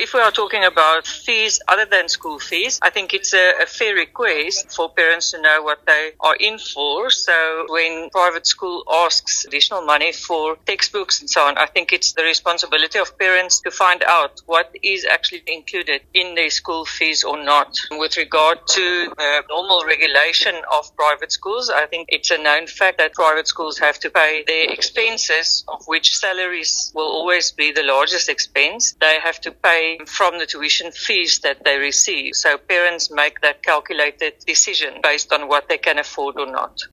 if we are talking about fees other than school fees, I think it's a fair request for parents to know what they are in for. So when private school asks additional money for textbooks and so on, I think it's the responsibility of parents to find out what is actually included in their school fees or not. With regard to the normal regulation of private schools, I think it's a known fact that private schools have to pay their expenses, of which salaries will always be the largest expense. They have to pay from the tuition fees that they receive. So parents make that calculated decision based on what they can afford or not.